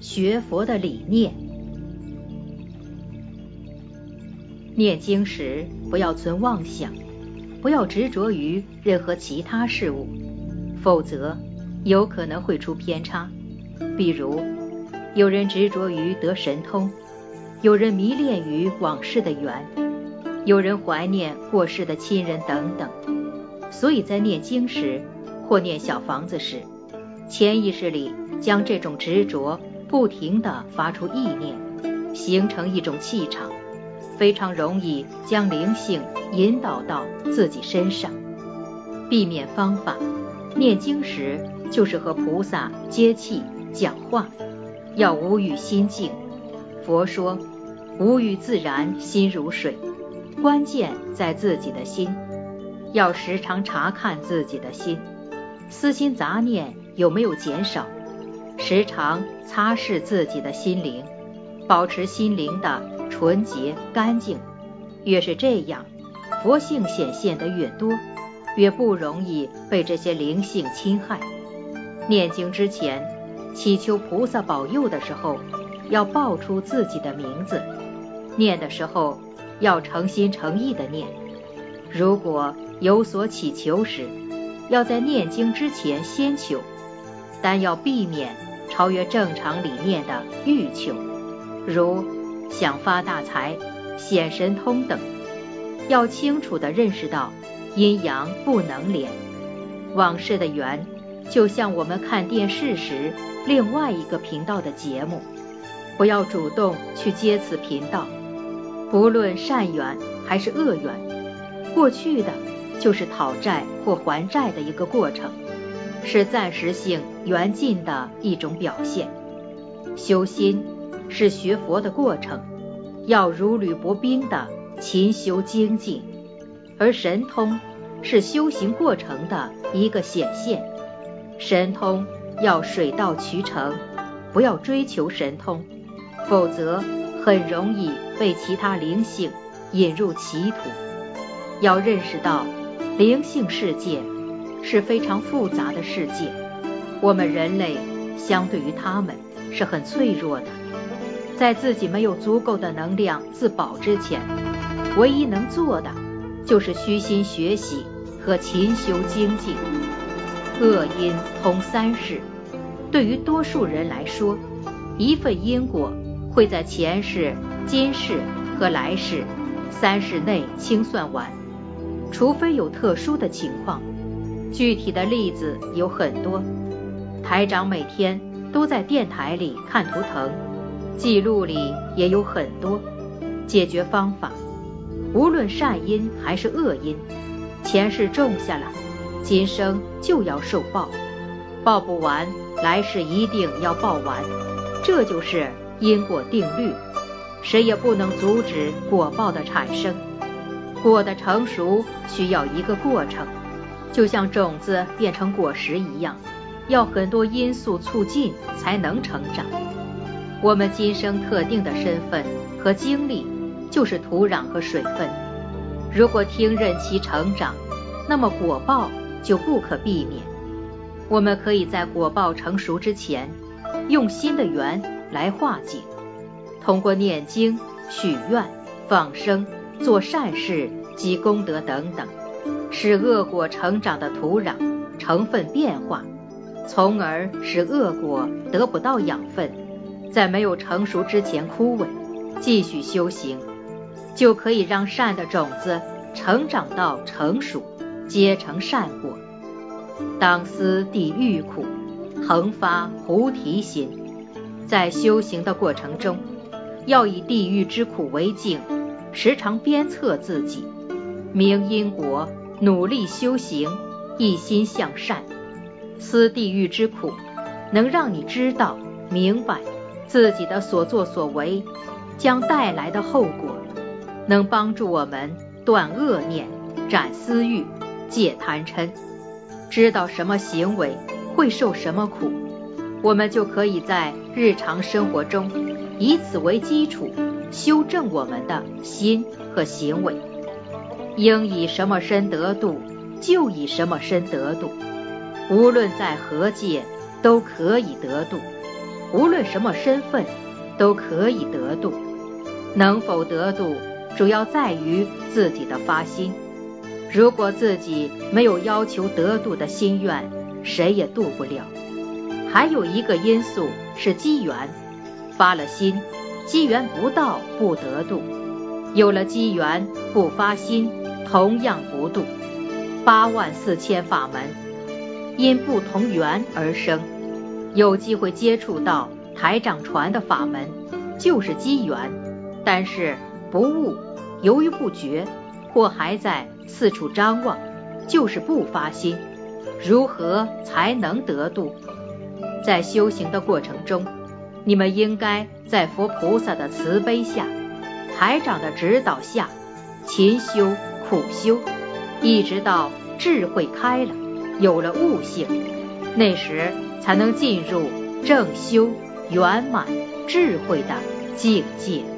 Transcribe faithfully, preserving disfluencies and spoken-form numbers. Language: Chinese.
学佛的理念。念经时不要存妄想，不要执着于任何其他事物，否则有可能会出偏差。比如有人执着于得神通，有人迷恋于往事的缘，有人怀念过世的亲人等等。所以在念经时或念小房子时，潜意识里将这种执着不停地发出意念，形成一种气场，非常容易将灵性引导到自己身上。避免方法，念经时就是和菩萨接气讲话，要无语心静。佛说无语自然心如水，关键在自己的心，要时常查看自己的心，私心杂念有没有减少，时常擦拭自己的心灵，保持心灵的纯洁干净。越是这样，佛性显现得越多，越不容易被这些灵性侵害。念经之前祈求菩萨保佑的时候，要报出自己的名字，念的时候要诚心诚意地念。如果有所祈求时，要在念经之前先求，但要避免超越正常理念的欲求，如想发大财、显神通等。要清楚地认识到阴阳不能连，往事的缘就像我们看电视时另外一个频道的节目，不要主动去接此频道。不论善缘还是恶缘，过去的就是讨债或还债的一个过程，是暂时性缘尽的一种表现。修心是学佛的过程，要如履薄冰的勤修精进，而神通是修行过程的一个显现。神通要水到渠成，不要追求神通，否则很容易被其他灵性引入歧途。要认识到灵性世界是非常复杂的世界，我们人类相对于他们是很脆弱的。在自己没有足够的能量自保之前，唯一能做的就是虚心学习和勤修精进。恶因通三世，对于多数人来说，一份因果会在前世、今世和来世三世内清算完，除非有特殊的情况。具体的例子有很多，台长每天都在电台里看图腾，记录里也有很多解决方法。无论善因还是恶因，前世种下了，今生就要受报，报不完，来世一定要报完，这就是因果定律，谁也不能阻止果报的产生。果的成熟需要一个过程，就像种子变成果实一样，要很多因素促进才能成长。我们今生特定的身份和经历就是土壤和水分，如果听任其成长，那么果报就不可避免。我们可以在果报成熟之前，用心的缘来化解，通过念经、许愿、放生、做善事、积功德等等，使恶果成长的土壤成分变化，从而使恶果得不到养分，在没有成熟之前枯萎。继续修行，就可以让善的种子成长到成熟，结成善果。当思地狱苦，恒发菩提心。在修行的过程中，要以地狱之苦为镜，时常鞭策自己，明因果，努力修行，一心向善。思地狱之苦，能让你知道明白自己的所作所为将带来的后果，能帮助我们断恶念、斩私欲、戒贪嗔，知道什么行为会受什么苦，我们就可以在日常生活中以此为基础，修正我们的心和行为。应以什么身得度，就以什么身得度，无论在何界都可以得度。 无论什么身份，都可以得度。能否得度，主要在于自己的发心。如果自己没有要求得度的心愿，谁也度不了。还有一个因素是机缘，发了心，机缘不到不得度；有了机缘不发心，同样不度。八万四千法门，因不同缘而生。有机会接触到台长传的法门，就是机缘，但是不悟，犹豫不决，或还在四处张望，就是不发心。如何才能得度？在修行的过程中，你们应该在佛菩萨的慈悲下，台长的指导下，勤修苦修，一直到智慧开了，有了悟性，那时才能进入正修圆满智慧的境界。